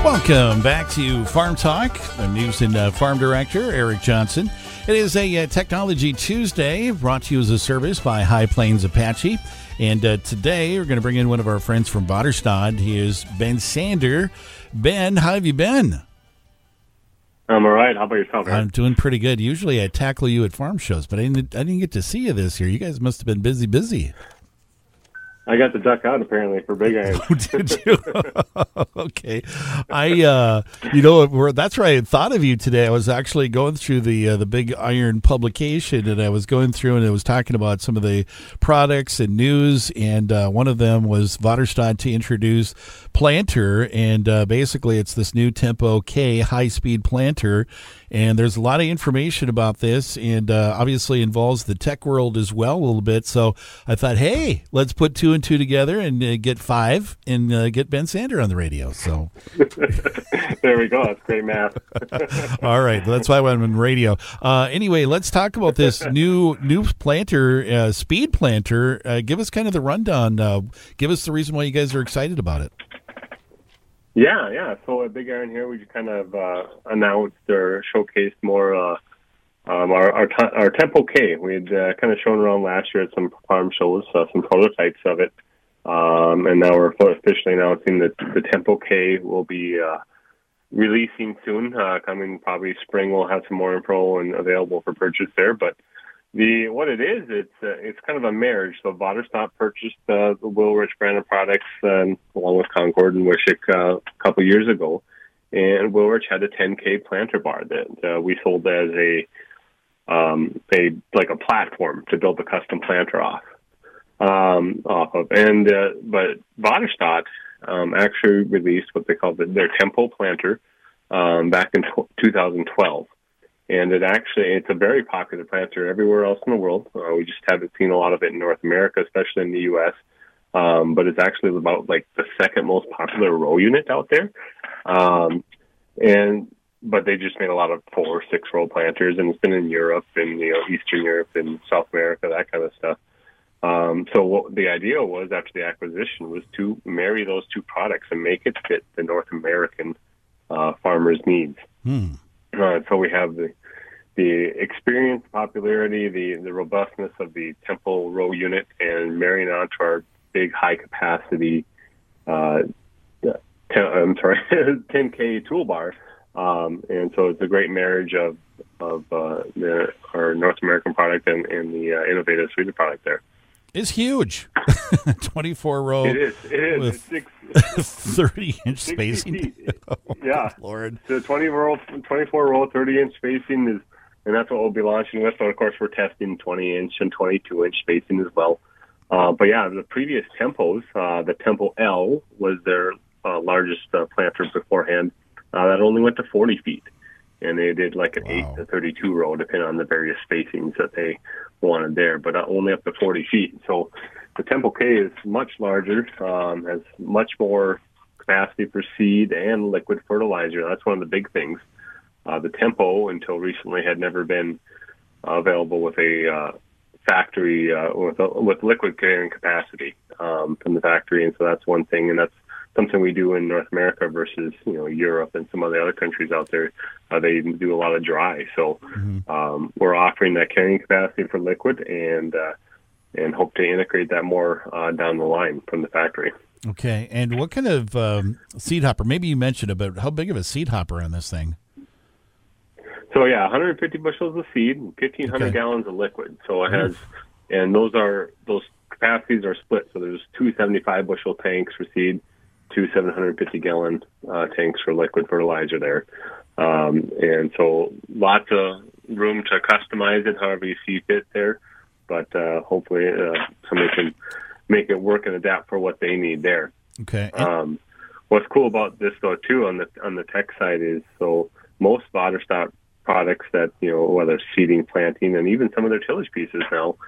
Welcome back to Farm Talk. I'm News and Farm Director Eric Johnson. It is a Technology Tuesday brought to you as a service by High Plains Apache. And today we're going to bring in one of our friends from Waterstad. He is Ben Sander. Ben, how have you been? I'm all right. How about yourself, Eric? I'm doing pretty good. Usually I tackle you at farm shows, but I didn't get to see you this year. You guys must have been busy. I got to duck out apparently for Big Iron. Oh, did you? Okay. That's where I had thought of you today. I was actually going through the Big Iron publication, and I was going through and it was talking about some of the products and news, and one of them was Waterstad to introduce planter, and basically it's this new Tempo K high-speed planter, and there's a lot of information about this, and obviously involves the tech world as well a little bit. So I thought, hey, let's put two and two together and get five and get Ben Sander on the radio. So there we go. That's great math. All right, that's why I'm on radio. Anyway, let's talk about this new planter, speed planter. Give us kind of the rundown. Give us the reason why you guys are excited about it. Yeah. So at Big Iron here, we just kind of announced or showcased more our Tempo K. We'd kind of shown around last year at some farm shows, some prototypes of it, and now we're officially announcing that the Tempo K will be releasing soon. Coming probably spring, we'll have some more info and available for purchase there. But what it is, it's kind of a marriage. So Waterstad purchased the Wilrich brand of products along with Concord and Wishick a couple years ago, and Wilrich had a 10K planter bar that we sold as a platform to build a custom planter off of. And but Waterstad actually released what they call their Tempo planter back in 2012. And it's a very popular planter everywhere else in the world. We just haven't seen a lot of it in North America, especially in the U.S. But it's actually about like the second most popular row unit out there. But they just made a lot of 4 or 6 row planters, and it's been in Europe and Eastern Europe and South America, that kind of stuff. So what the idea was after the acquisition was to marry those two products and make it fit the North American farmers' needs. So we have the experience, popularity, the robustness of the Tempo row unit, and marrying on to our big high capacity 10K toolbar. And so it's a great marriage of our North American product and the innovative Sweden product there. It's huge. 24 row. It is. With 30-inch spacing. Oh, yeah. Lord. The 24 row, 30-inch spacing is, and that's what we'll be launching with. So of course, we're testing 20-inch and 22-inch spacing as well. But yeah, the previous Tempos, the Tempo L was their largest planter beforehand. That only went to 40 feet. And they did like an 8 to 32 row, depending on the various spacings that they wanted there, but only up to 40 feet. So the Tempo K is much larger, has much more capacity for seed and liquid fertilizer. That's one of the big things. The Tempo, until recently, had never been available with a factory with liquid carrying capacity from the factory, and so that's one thing, and that's something we do in North America versus Europe and some of the other countries out there. They do a lot of dry, so we're offering that carrying capacity for liquid and hope to integrate that more down the line from the factory. Okay, and what kind of seed hopper? Maybe you mentioned about how big of a seed hopper on this thing? So yeah, 150 bushels of seed, 1,500 gallons of liquid. So it has, and those capacities are split. So there's 2 75 bushel tanks for seed, 2 750 gallon tanks for liquid fertilizer there. And so lots of room to customize it however you see fit there. But hopefully somebody can make it work and adapt for what they need there. Okay. What's cool about this though too on the tech side is, so most Waterstad products that, whether it's seeding, planting, and even some of their tillage pieces now,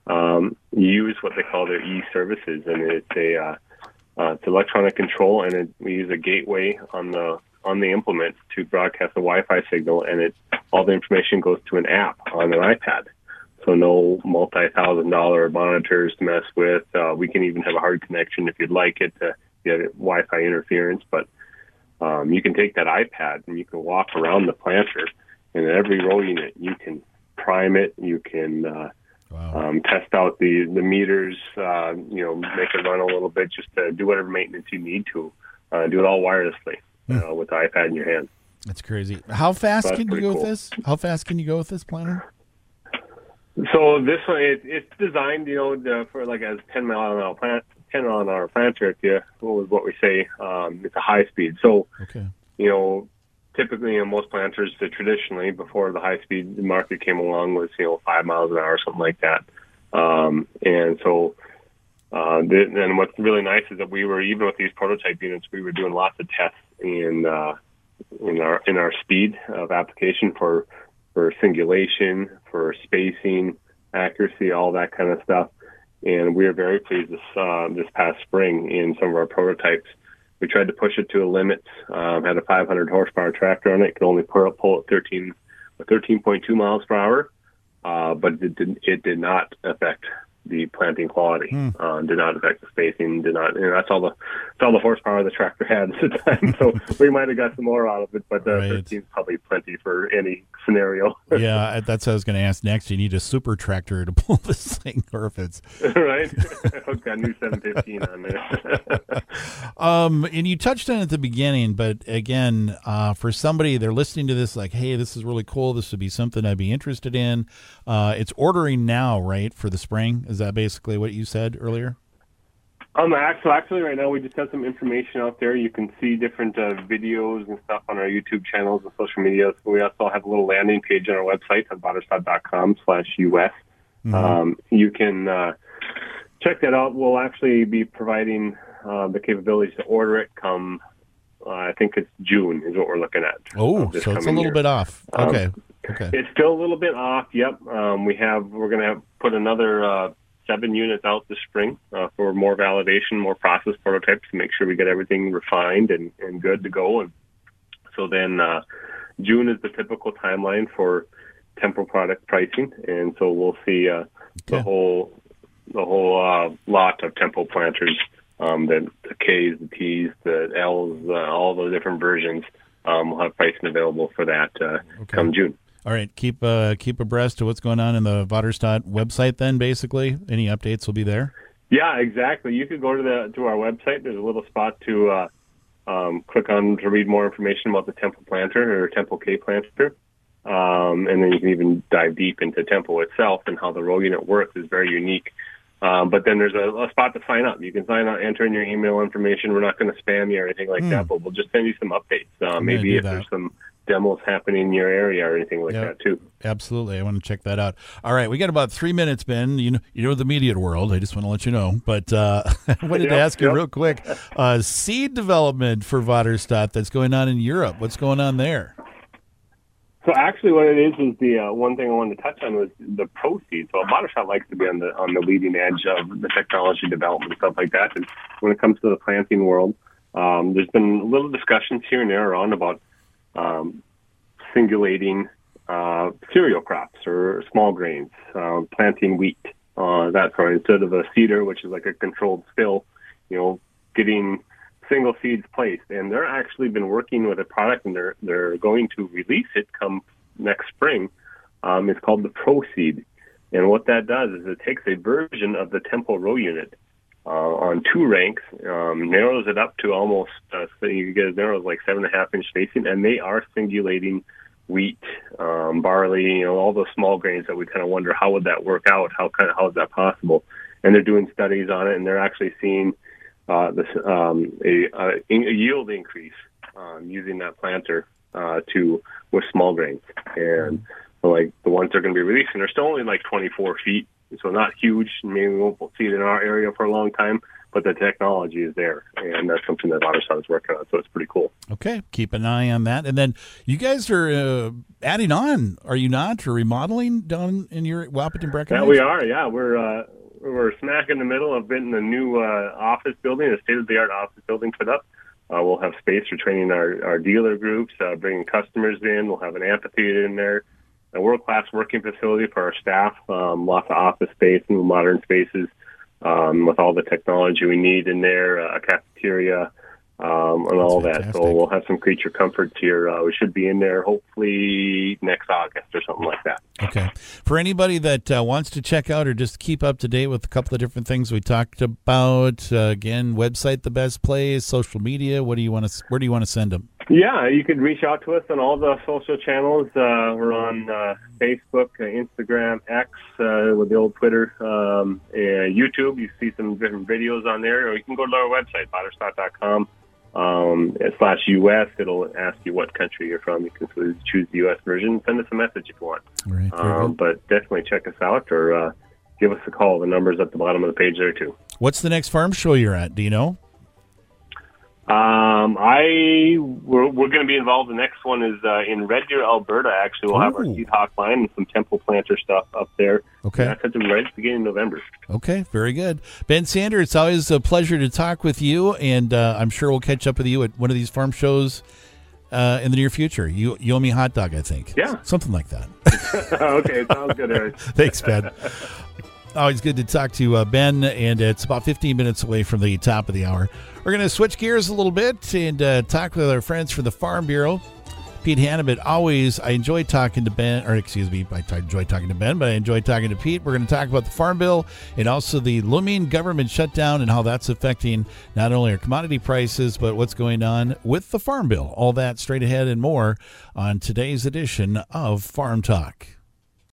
use what they call their e-services, and it's electronic control, and we use a gateway on the implement to broadcast a Wi-Fi signal, and all the information goes to an app on an iPad. So no multi-$1,000 monitors to mess with. We can even have a hard connection if you'd like it to get Wi-Fi interference, but You can take that iPad and you can walk around the planter, and at every row unit you can prime it. You can test out the meters. Make it run a little bit, just to do whatever maintenance you need to. Do it all wirelessly with the iPad in your hand. That's crazy. How fast can you go with this? How fast can you go with this planter? So this one, it's designed, for like as 10 mile an hour planter. If you what we say, it's a high speed. So, typically in most planters, traditionally before the high speed market came along, was 5 miles an hour, something like that. And so, then what's really nice is that we were, even with these prototype units, we were doing lots of tests in our speed of application for singulation, for spacing, accuracy, all that kind of stuff. And we are very pleased this past spring in some of our prototypes. We tried to push it to a limit. Had a 500 horsepower tractor on it. Could only pull at 13.2 miles per hour, but it did not affect the planting quality. Did not affect the spacing. Did not. That's all the horsepower the tractor had at the time. So we might have got some more out of it, but 13 is probably plenty for any scenario. Yeah, that's what I was going to ask next. You need a super tractor to pull this thing, or if it's right. I've got a new 715 on there. And you touched on it at the beginning, but again, for somebody, they're listening to this like, hey, this is really cool. This would be something I'd be interested in. It's ordering now, right, for the spring? Is that basically what you said earlier? Actually, right now we just have some information out there. You can see different videos and stuff on our YouTube channels and social media. So we also have a little landing page on our website at vaterstad.com/US. You can check that out. We'll actually be providing the capabilities to order it come, I think it's June is what we're looking at. Oh, so it's a little bit off. Okay. It's still a little bit off. Yep. We're going to put another 7 units out this spring for more validation, more process prototypes to make sure we get everything refined and good to go. And so then June is the typical timeline for Tempo product pricing, and so we'll see the whole lot of Tempo planters, the Ks, the Ts, the Ls, all the different versions. We'll have pricing available for that come June. All right, keep abreast to what's going on in the Vaterstad website. Then, basically, any updates will be there. Yeah, exactly. You could go to our website. There's a little spot to click on to read more information about the Tempo planter or Tempo K planter, and then you can even dive deep into Tempo itself and how the row unit works is very unique. But then there's a spot to sign up. You can sign up, enter in your email information. We're not going to spam you or anything like that, but we'll just send you some updates. Maybe if there's some demos happening in your area or anything like that too. Absolutely. I want to check that out. All right. We got about 3 minutes, Ben. You know the media world. I just want to let you know. But I wanted to ask you real quick, seed development for Vaterstad that's going on in Europe. What's going on there? So actually what it is the one thing I wanted to touch on was the Pro Seed. So Vaterstad likes to be on the leading edge of the technology development and stuff like that. And when it comes to the planting world, there's been little discussions here and there around about singulating cereal crops or small grains, planting wheat, that sort of, instead of a seeder, which is like a controlled spill, getting single seeds placed. And they're actually been working with a product, and they're going to release it come next spring. It's called the Pro Seed. And what that does is it takes a version of the Tempo row unit on 2 ranks, narrows it up to almost, so you get as narrow as like 7.5 inch spacing, and they are singulating wheat, barley, all those small grains that we kind of wonder how would that work out, how is that possible? And they're doing studies on it, and they're actually seeing a yield increase using that planter with small grains. And so like the ones they're going to be releasing, they're still only like 24 feet. So not huge. Maybe we won't see it in our area for a long time, but the technology is there, and that's something that Vaterstad is working on, so it's pretty cool. Okay, keep an eye on that. And then you guys are adding on, are you not, or remodeling down in your Wahpeton Breckenridge? Yeah, we are, yeah. We're smack in the middle of getting a new office building, a state-of-the-art office building put up. We'll have space for training our dealer groups, bringing customers in. We'll have an amphitheater in there. A world-class working facility for our staff, lots of office space, new modern spaces with all the technology we need in there, a cafeteria, and all that. fantastic. So we'll have some creature comforts here. We should be in there hopefully next August or something like that. Okay. For anybody that wants to check out or just keep up to date with a couple of different things we talked about, again, website the best place, social media. Where do you want to send them? Yeah, you could reach out to us on all the social channels. We're on Facebook, Instagram, X, with the old Twitter, and YouTube. You see some different videos on there, or you can go to our website, vaterstadt.com. /US. It'll ask you what country you're from. You can choose the US version. Send us a message if you want. All right, very good. But definitely check us out or give us a call. The number's at the bottom of the page there, too. What's the next farm show you're at? Do you know? We're going to be involved. The next one is in Red Deer, Alberta. Actually, we'll have our seed hawk line and some temple planter stuff up there. Okay. And that's at the beginning of November. Okay, very good. Ben Sander, it's always a pleasure to talk with you, and I'm sure we'll catch up with you at one of these farm shows in the near future. You owe me a hot dog, I think. Yeah. Something like that. Okay, sounds good, Eric. Thanks, Ben. Always good to talk to Ben, and it's about 15 minutes away from the top of the hour. We're going to switch gears a little bit and talk with our friends from the Farm Bureau. Pete Hannabit, I enjoy talking to Ben, or excuse me, I enjoy talking to Ben, but I enjoy talking to Pete. We're going to talk about the Farm Bill and also the looming government shutdown and how that's affecting not only our commodity prices, but what's going on with the Farm Bill. All that straight ahead and more on today's edition of Farm Talk.